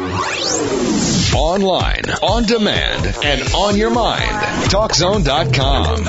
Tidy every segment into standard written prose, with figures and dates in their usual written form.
Online, on demand, and on your mind. TalkZone.com.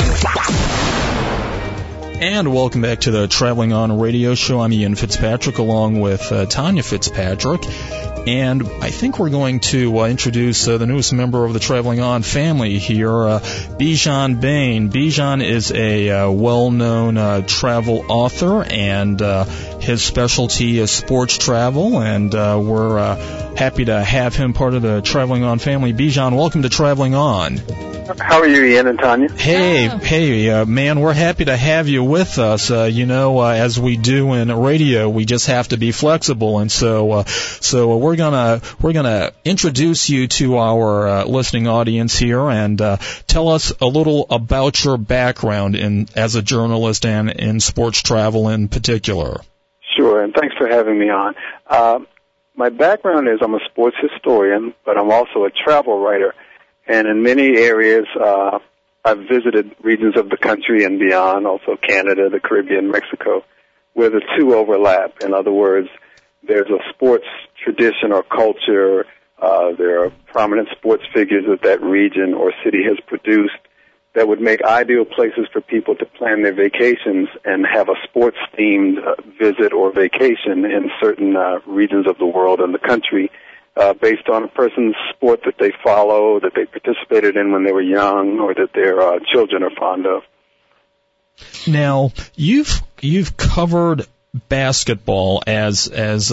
And welcome back to the Traveling On Radio Show. I'm Ian Fitzpatrick along with Tanya Fitzpatrick. And I think we're going to introduce the newest member of the Traveling On family here, Bijan Bain. Bijan is a well-known travel author, and his specialty is sports travel, and we're happy to have him part of the Traveling On family. Bijan, welcome to Traveling On. How are you, Ian and Tanya? Hey, man, we're happy to have you with us. As we do in radio, we just have to be flexible, and so we're gonna introduce you to our listening audience here, and tell us a little about your background as a journalist and in sports travel in particular. Sure, and thanks for having me on. My background is I'm a sports historian, but I'm also a travel writer. And in many areas, I've visited regions of the country and beyond, also Canada, the Caribbean, Mexico, where the two overlap. In other words, there's a sports tradition or culture. There are prominent sports figures that region or city has produced that would make ideal places for people to plan their vacations and have a sports-themed visit or vacation in certain regions of the world and the country. Based on a person's sport that they follow, that they participated in when they were young, or that their children are fond of. Now, you've covered basketball as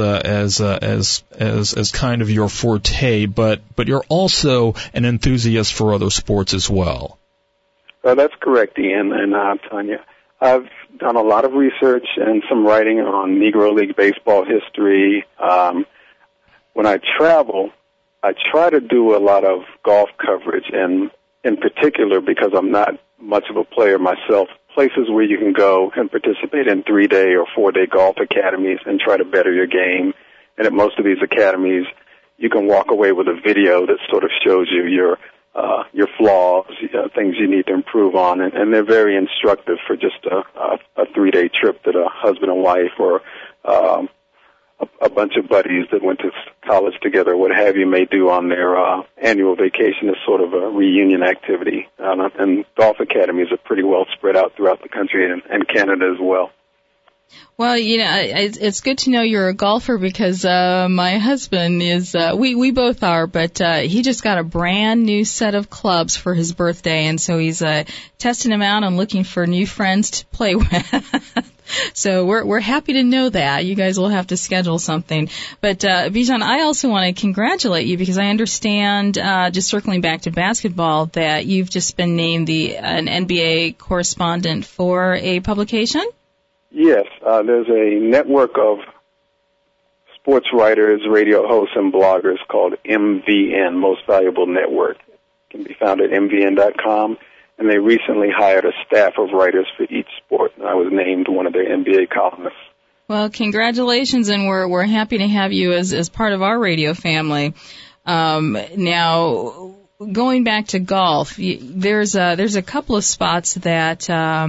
kind of your forte, but you're also an enthusiast for other sports as well. That's correct, Ian and Tanya. I've done a lot of research and some writing on Negro League baseball history. When I travel, I try to do a lot of golf coverage, and in particular, because I'm not much of a player myself, places where you can go and participate in 3-day or 4-day golf academies and try to better your game. And at most of these academies, you can walk away with a video that sort of shows you your flaws, things you need to improve on, and they're very instructive for just a 3-day trip that a husband and wife or a bunch of buddies that went to college together, what have you, may do on their annual vacation as sort of a reunion activity. And golf academies are pretty well spread out throughout the country and Canada as well. Well, it's good to know you're a golfer because my husband is, we both are, but he just got a brand new set of clubs for his birthday, and so he's testing them out and looking for new friends to play with. So we're happy to know that. You guys will have to schedule something. But Bijan, I also want to congratulate you because I understand, just circling back to basketball, that you've just been named an NBA correspondent for a publication? Yes, there's a network of sports writers, radio hosts, and bloggers called MVN, Most Valuable Network. It can be found at MVN.com, and they recently hired a staff of writers for each sport, and I was named one of their NBA columnists. Well, congratulations, and we're happy to have you as part of our radio family. Now, going back to golf, there's a couple of spots that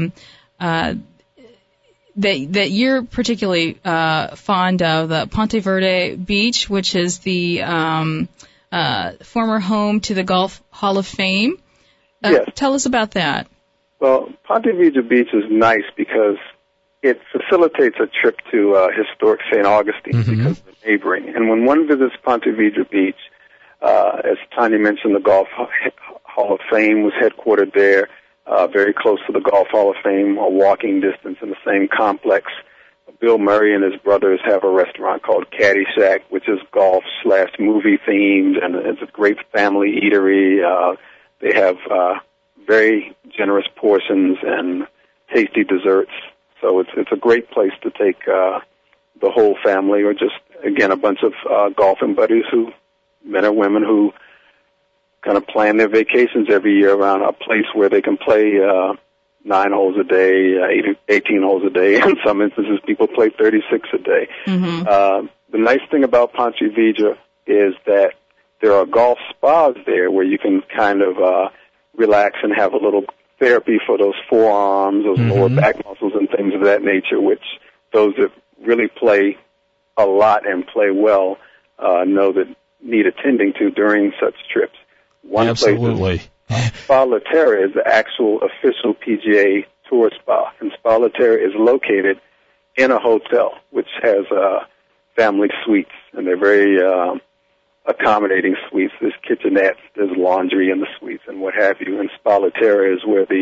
that you're particularly fond of, the Ponte Verde Beach, which is the former home to the Golf Hall of Fame. Yes. Tell us about that. Well, Ponte Vedra Beach is nice because it facilitates a trip to historic St. Augustine because of the neighboring. And when one visits Ponte Vedra Beach, as Tanya mentioned, the Golf Hall of Fame was headquartered there. Very close to the Golf Hall of Fame, a walking distance in the same complex. Bill Murray and his brothers have a restaurant called Caddyshack, which is golf/movie themed, and it's a great family eatery. They have very generous portions and tasty desserts. So it's a great place to take the whole family, or just, again, a bunch of golfing buddies, men or women who kind of plan their vacations every year around a place where they can play 9 holes a day, 18 holes a day. In some instances, people play 36 a day. The nice thing about Ponte Vedra is that there are golf spas there where you can kind of relax and have a little therapy for those forearms, those lower back muscles and things of that nature, which those that really play a lot and play well know that need attending to during such trips. One Absolutely. place, Spa Laterra is the actual official PGA Tour spa, and Spa Laterra is located in a hotel, which has family suites, and they're very accommodating suites. There's kitchenettes, there's laundry in the suites, and what have you. And Spa Laterra is where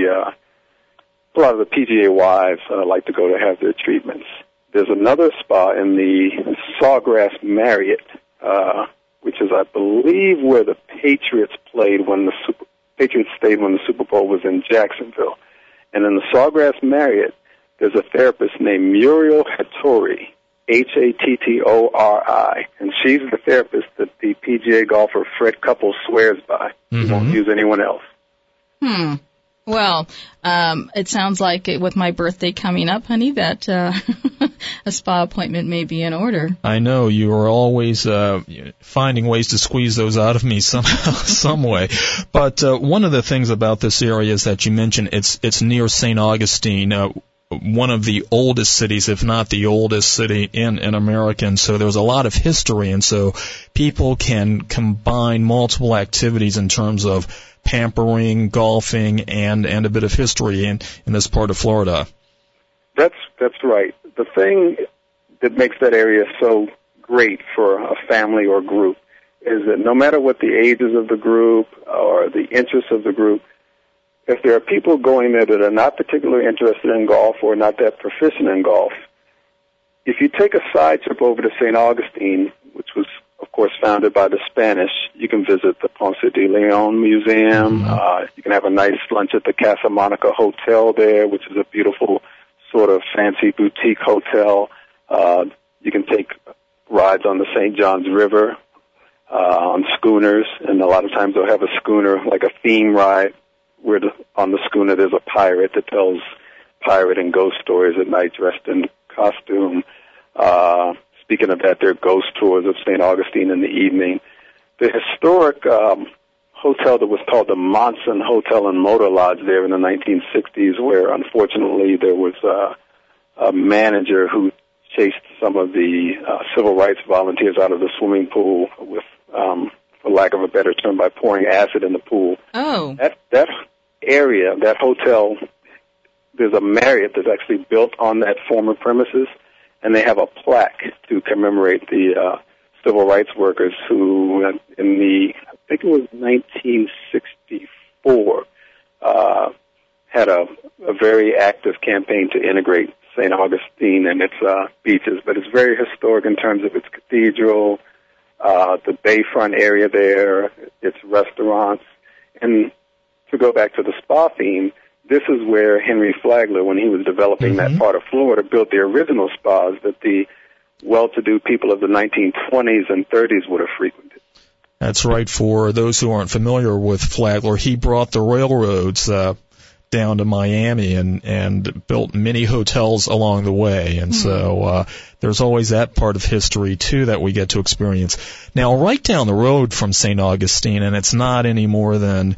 a lot of the PGA wives like to go to have their treatments. There's another spa in the Sawgrass Marriott, which is, I believe, where the Patriots played when Patriots stayed when the Super Bowl was in Jacksonville. And in the Sawgrass Marriott, there's a therapist named Muriel Hattori, Hattori, and she's the therapist that the PGA golfer Fred Couples swears by. He won't use anyone else. Well, it sounds like with my birthday coming up, honey, that a spa appointment may be in order. I know you are always finding ways to squeeze those out of me somehow, some way. But one of the things about this area is that you mentioned it's near St. Augustine, one of the oldest cities, if not the oldest city in America, and so there's a lot of history, and so people can combine multiple activities in terms of pampering, golfing, and a bit of history in this part of Florida. That's right. The thing that makes that area so great for a family or group is that no matter what the ages of the group or the interests of the group, if there are people going there that are not particularly interested in golf or not that proficient in golf, if you take a side trip over to St. Augustine, which was, of course, founded by the Spanish, you can visit the Ponce de Leon Museum. You can have a nice lunch at the Casa Monica Hotel there, which is a beautiful sort of fancy boutique hotel. You can take rides on the St. Johns River on schooners, and a lot of times they'll have a schooner, like a theme ride, where on the schooner there's a pirate that tells pirate and ghost stories at night dressed in costume. Speaking of that, there are ghost tours of St. Augustine in the evening. The historic hotel that was called the Monson Hotel and Motor Lodge there in the 1960s, where unfortunately there was a manager who chased some of the civil rights volunteers out of the swimming pool with, for lack of a better term, by pouring acid in the pool. Oh. That area, that hotel, there's a Marriott that's actually built on that former premises, and they have a plaque to commemorate the civil rights workers who, in the, I think it was 1964, had a very active campaign to integrate St. Augustine and its beaches. But it's very historic in terms of its cathedral, the bayfront area there, its restaurants. And to go back to the spa theme, this is where Henry Flagler, when he was developing that part of Florida, built the original spas that the well-to-do people of the 1920s and 30s would have frequented. That's right. For those who aren't familiar with Flagler, he brought the railroads down to Miami and built many hotels along the way. And so there's always that part of history, too, that we get to experience. Now, right down the road from St. Augustine, and it's not any more than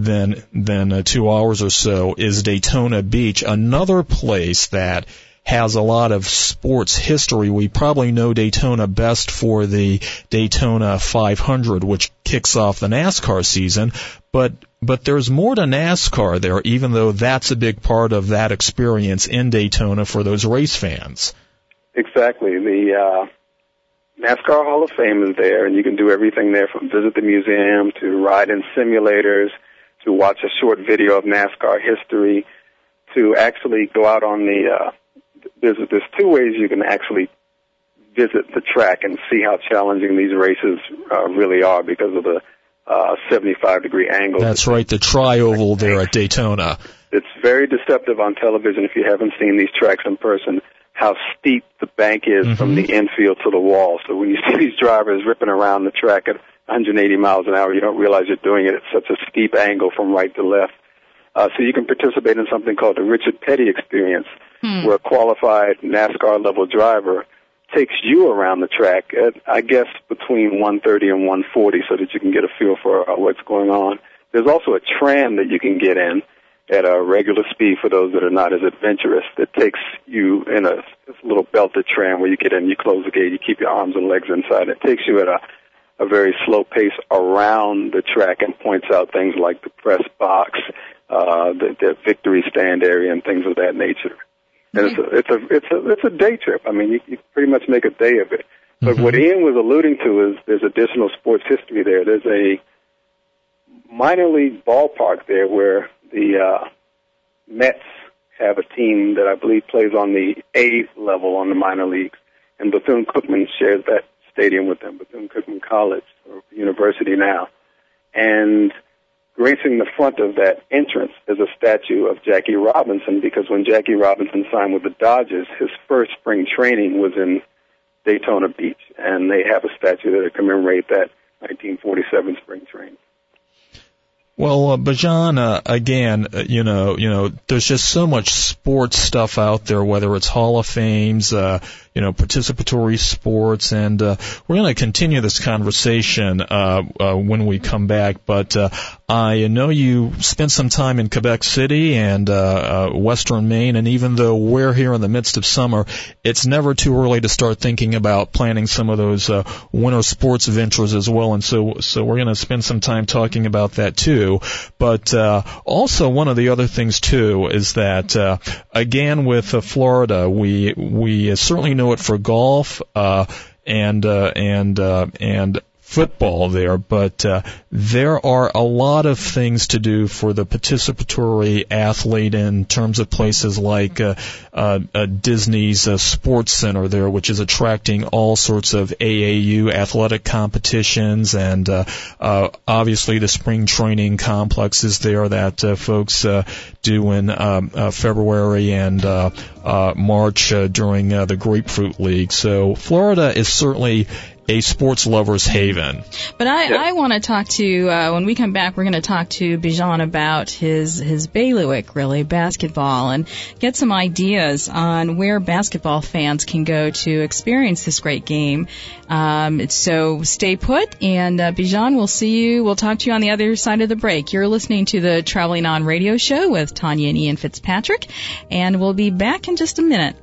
2 hours or so, is Daytona Beach, another place that has a lot of sports history. We probably know Daytona best for the Daytona 500, which kicks off the NASCAR season, but there's more to NASCAR there, even though that's a big part of that experience in Daytona for those race fans. Exactly. The NASCAR Hall of Fame is there, and you can do everything there from visit the museum to ride in simulators to watch a short video of NASCAR history to actually go out on the there's two ways you can actually visit the track and see how challenging these races really are because of the 75-degree angle. That's right, the tri-oval there at Daytona. It's very deceptive on television if you haven't seen these tracks in person, how steep the bank is from the infield to the wall. So when you see these drivers ripping around the track at 180 miles an hour, you don't realize you're doing it at such a steep angle from right to left. So you can participate in something called the Richard Petty experience, where a qualified NASCAR-level driver takes you around the track at, I guess, between 130 and 140 so that you can get a feel for what's going on. There's also a tram that you can get in at a regular speed for those that are not as adventurous that takes you in a little belted tram where you get in, you close the gate, you keep your arms and legs inside. It takes you at a very slow pace around the track and points out things like the press box, the victory stand area, and things of that nature. And it's a day trip. I mean, you pretty much make a day of it. But what Ian was alluding to is there's additional sports history there. There's a minor league ballpark there where the Mets have a team that I believe plays on the A level on the minor leagues, and Bethune-Cookman shares that stadium with them, Bethune-Cookman College, or university now. And gracing the front of that entrance is a statue of Jackie Robinson, because when Jackie Robinson signed with the Dodgers, his first spring training was in Daytona Beach, and they have a statue there to commemorate that 1947 spring training. Well, Bijan, again, there's just so much sports stuff out there, whether it's Hall of Fames, participatory sports, and we're going to continue this conversation when we come back. But I know you spent some time in Quebec City and Western Maine, and even though we're here in the midst of summer, it's never too early to start thinking about planning some of those winter sports ventures as well. And so we're going to spend some time talking about that too. But also one of the other things too is that again with Florida, we certainly know it for golf and football there, but there are a lot of things to do for the participatory athlete in terms of places like Disney's Sports Center there, which is attracting all sorts of AAU athletic competitions, and obviously the spring training complexes there that folks do in February and March during the Grapefruit League. So Florida is certainly a sports lover's haven. But I want to talk to, when we come back, we're going to talk to Bijan about his bailiwick, really, basketball, and get some ideas on where basketball fans can go to experience this great game. So stay put, and Bijan, we'll talk to you on the other side of the break. You're listening to the Traveling On radio show with Tanya and Ian Fitzpatrick, and we'll be back in just a minute.